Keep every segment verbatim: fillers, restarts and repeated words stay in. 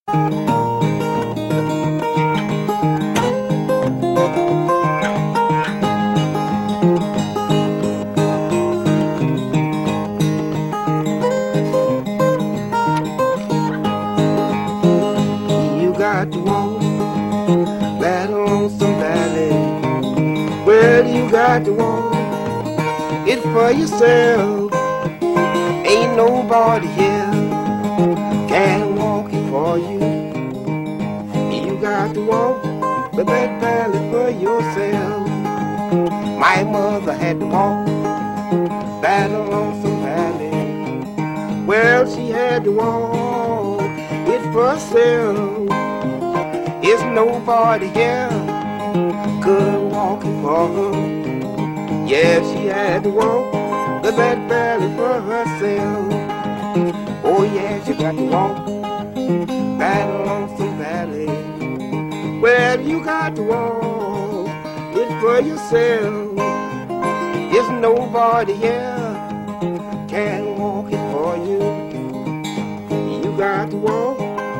You got to walk that lonesome valley. Well, you got to walk it for yourself. Ain't nobody here can walk it for you. You got to walk the Red Valley for yourself. My mother had to walk that lonesome valley. Well, she had to walk it for herself. It's nobody here could walk it for her. Yeah, she had to walk the Red Valley for herself. Oh yeah, she got to walk that lonesome valley. Well, you got to walk it for yourself. It's nobody here can walk it for you. You got to walk.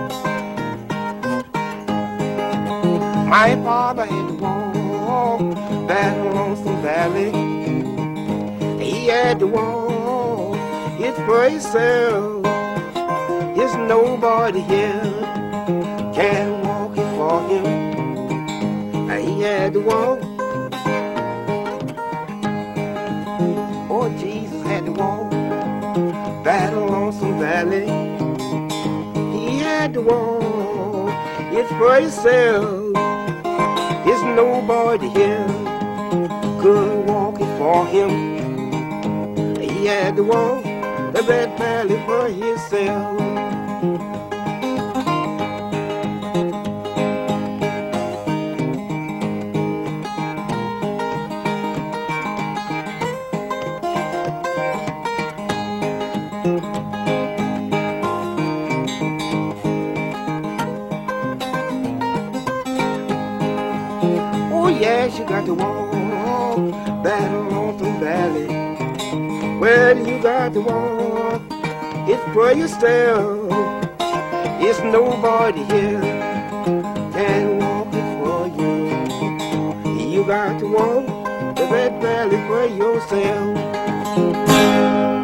My father had to walk that lonesome valley. He had to walk it for himself. There's nobody here can walk it for him. He had to walk. Oh, Jesus had to walk that lonesome valley. He had to walk it for himself. There's nobody here could walk it for him. He had to walk the Red Valley for himself. Oh yeah, you got to walk that lonesome valley. Well, you got to walk it for yourself. It's nobody here can walk it for you. You got to walk the Red Valley for yourself.